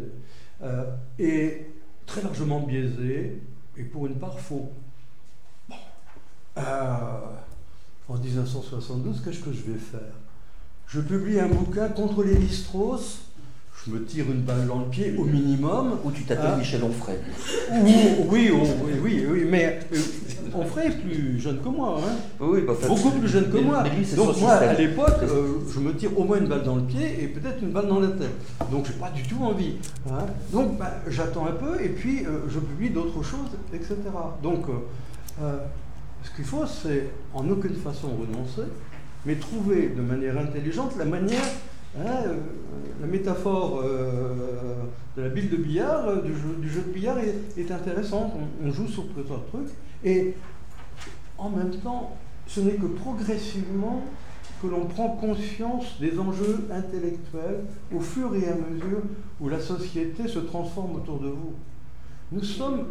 est très largement biaisé et pour une part faux. Bon. En 1972, qu'est-ce que je vais faire? Je publie un bouquin contre Lévi-Strauss, je me tire une balle dans le pied au minimum. Ou tu t'appelles Michel Onfray. Oui, mais Onfray est plus jeune que moi, hein. Oui, bah, beaucoup plus jeune que moi. Mais lui, donc moi, à l'époque, je me tire au moins une balle dans le pied et peut-être une balle dans la tête. Donc j'ai pas du tout envie. Hein. Donc j'attends un peu et puis je publie d'autres choses, etc. Donc ce qu'il faut, c'est en aucune façon renoncer, mais trouver de manière intelligente la manière. La métaphore de la bille de billard, du jeu de billard est intéressante. On joue sur plusieurs trucs et en même temps, ce n'est que progressivement que l'on prend conscience des enjeux intellectuels au fur et à mesure où la société se transforme autour de vous. Nous sommes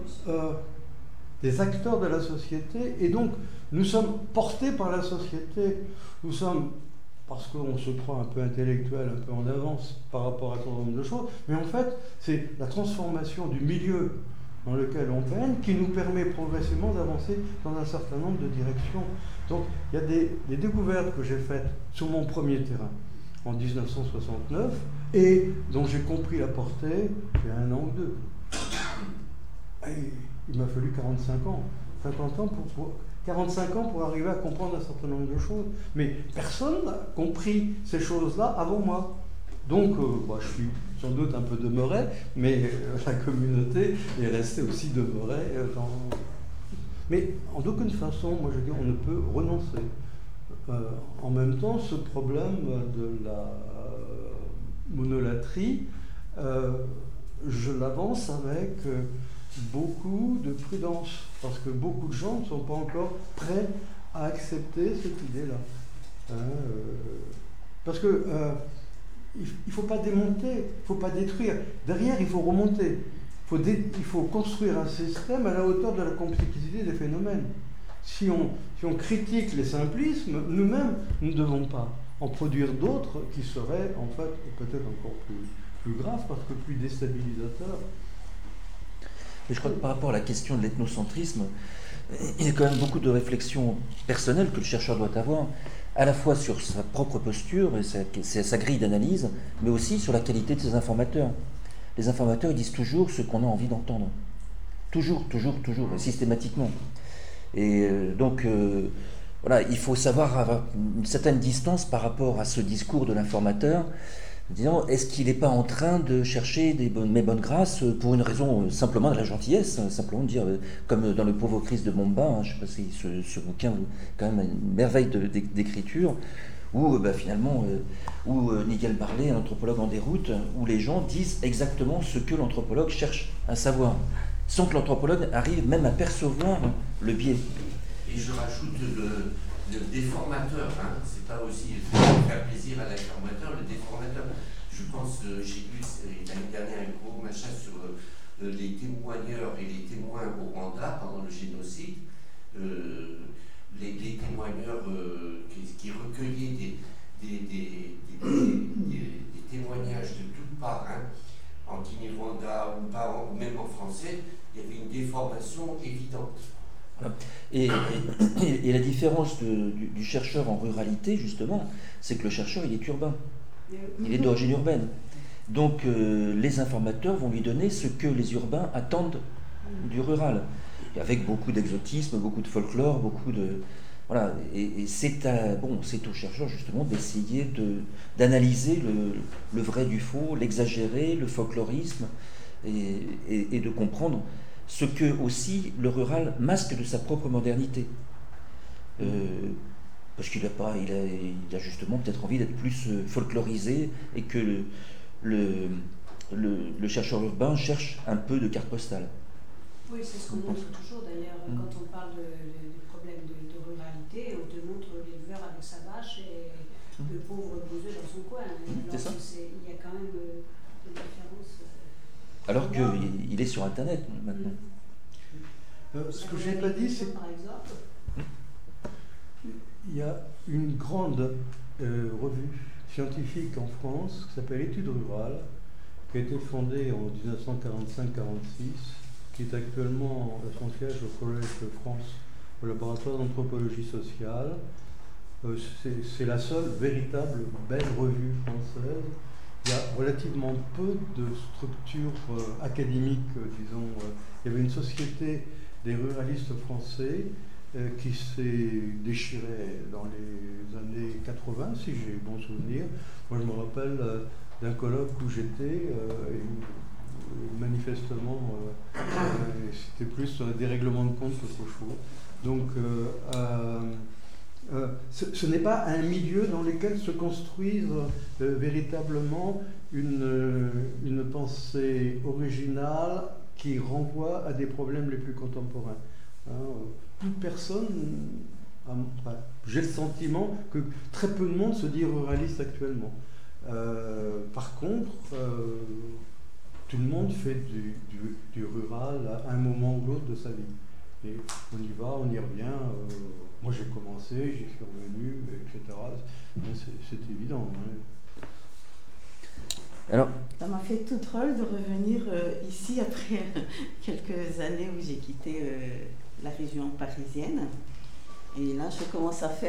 des acteurs de la société et donc nous sommes portés par la société. Nous sommes, parce qu'on se croit un peu intellectuel, un peu en avance par rapport à un certain nombre de choses, mais en fait, c'est la transformation du milieu dans lequel on baigne qui nous permet progressivement d'avancer dans un certain nombre de directions. Donc, il y a des découvertes que j'ai faites sur mon premier terrain en 1969 et dont j'ai compris la portée il y a 1 an ou 2. Et il m'a fallu 45 ans, 50 ans pour 45 ans pour arriver à comprendre un certain nombre de choses. Mais personne n'a compris ces choses-là avant moi. Donc, je suis sans doute un peu demeuré, mais la communauté est restée aussi demeurée. Mais en aucune façon, moi je dis, on ne peut renoncer. En même temps, ce problème de la monolatrie, je l'avance avec beaucoup de prudence, parce que beaucoup de gens ne sont pas encore prêts à accepter cette idée-là. Parce que il ne faut pas démonter, il ne faut pas détruire. Derrière, il faut remonter. Il faut construire un système à la hauteur de la complexité des phénomènes. Si on critique les simplismes, nous-mêmes, nous ne devons pas en produire d'autres qui seraient, en fait, peut-être encore plus graves, parce que plus déstabilisateurs. Mais je crois que par rapport à la question de l'ethnocentrisme, il y a quand même beaucoup de réflexions personnelles que le chercheur doit avoir, à la fois sur sa propre posture et sa grille d'analyse, mais aussi sur la qualité de ses informateurs. Les informateurs, ils disent toujours ce qu'on a envie d'entendre. Toujours, et systématiquement. Et donc, voilà, il faut savoir avoir une certaine distance par rapport à ce discours de l'informateur, disant, est-ce qu'il n'est pas en train de chercher mes bonnes grâces pour une raison simplement de la gentillesse, simplement de dire, comme dans le Pauvre Christ de Momba, hein, je ne sais pas si ce bouquin, quand même une merveille d'écriture, où finalement, où Nigel Barley, un anthropologue en déroute, où les gens disent exactement ce que l'anthropologue cherche à savoir, sans que l'anthropologue arrive même à percevoir le biais. Et je rajoute le déformateur, hein, c'est pas aussi faire plaisir à l'informateur, le déformateur. Je pense, j'ai lu l'année dernière un gros machin sur les témoigneurs et les témoins au Rwanda pendant le génocide. Les témoigneurs qui recueillaient des témoignages de toutes parts, hein, en Kinyarwanda ou même en français, il y avait une déformation évidente. Et la différence du chercheur en ruralité, justement, c'est que le chercheur, il est urbain. Il est d'origine urbaine. Donc, les informateurs vont lui donner ce que les urbains attendent du rural. Avec beaucoup d'exotisme, beaucoup de folklore, beaucoup de... Voilà. Et c'est au chercheur, justement, d'essayer d'analyser le vrai du faux, l'exagéré, le folklorisme, et de comprendre ce que aussi le rural masque de sa propre modernité. Parce qu'il a justement peut-être envie d'être plus folklorisé et que le chercheur urbain cherche un peu de carte postale. Oui, c'est ce qu'on montre toujours d'ailleurs quand on parle du problème de ruralité, on te montre l'éleveur avec sa vache et le pauvre posé dans son coin. C'est ça. Il y a quand même une différence. Alors qu'il est sur Internet maintenant. Ce que je n'ai pas dit, c'est par exemple. qu'il y a une grande revue scientifique en France qui s'appelle Études rurales, qui a été fondée en 1945-46, qui est actuellement à son siège au Collège de France, au laboratoire d'anthropologie sociale. C'est la seule véritable belle revue française. Il y a relativement peu de structures académiques, disons. Il y avait une société des ruralistes français qui s'est déchirée dans les années 80, si j'ai bon souvenir. Moi, je me rappelle d'un colloque où j'étais, manifestement, c'était plus un dérèglement de compte qu'autre chose. Donc, ce n'est pas un milieu dans lequel se construise véritablement une pensée originale qui renvoie à des problèmes les plus contemporains. Plus personne, j'ai le sentiment que très peu de monde se dit ruraliste actuellement. Par contre, tout le monde fait du rural à un moment ou l'autre de sa vie. Et on y va, on y revient. Moi j'ai commencé, j'y suis revenu, etc. C'est évident. Hein. Alors, ça m'a fait tout drôle de revenir ici après quelques années où j'ai quitté la région parisienne. Et là, je commence à faire